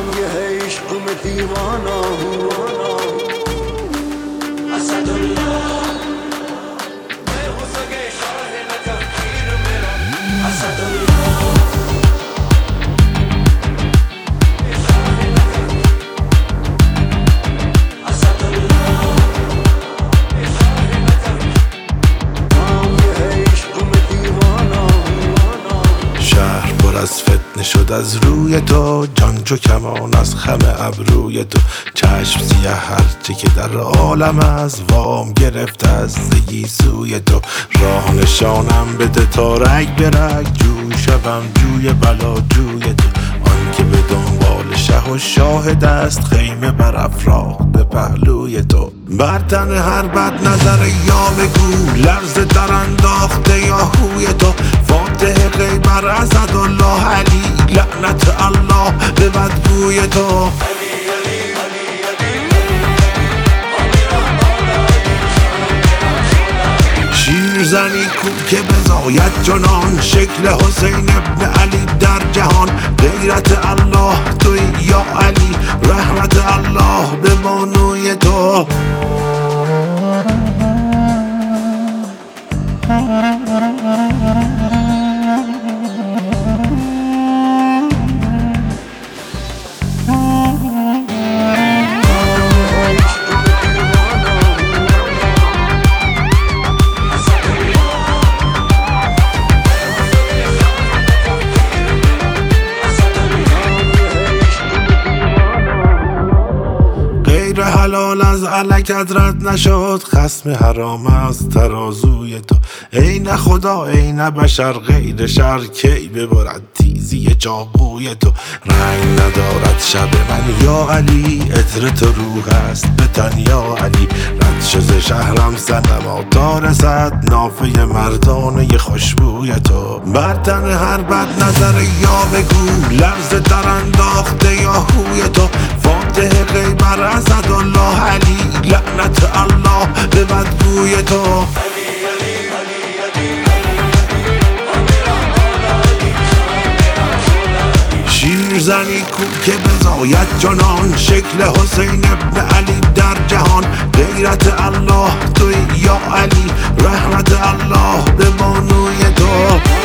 ये है इश्क में दीवाना हूँ असदुल्लाह मैं हो सके शाह न तफकीर मेरा असदुल्लाह از فتنه شد از روی تو، جان چو کمان از خم ابروی تو. چشم سیه هرچه که در عالم از وام گرفت از زگی سوی تو. راه نشانم بده تا رگ به رگ، جو شوم جوی بلا جوی تو. آن که به دنبال شه و شاهد است، خیمه برافراخته پهلوی تو. بر تن هر بد نظر یا بگو، لرز در انداخته یا هوی تو. فاتح غیبر اسدالله علی، لعنت الله به بدگوی تو. شیرزنی کو که بزاید جنان، شکل حسین ابن علی در جهان. غیرت الله توی یا علی، رحمت الله به بانوی تو. حلال از علکت رد نشد، خصم حرام از ترازوی تو. ای نه خدا ای نه بشر، غیر شر کی ببرد تیزی چاقوی تو. رنگ ندارد شب من یا علی، عطر تو روح است به تن یا علی. رد شد شهرم صنما تا رسد، نافه مردانه خوشبوی تو. بر تن هر بد نظر یا بگو، لرز در انداخته یا هوی تو. فاتح غیبر اسدالله علی، لعنت الله به بدگوی تو. شیرزنی کو که بزاید جنان، شکل حسین ابن علی در جهان. غیرت الله توی یا علی، رحمت الله به بانوی تو.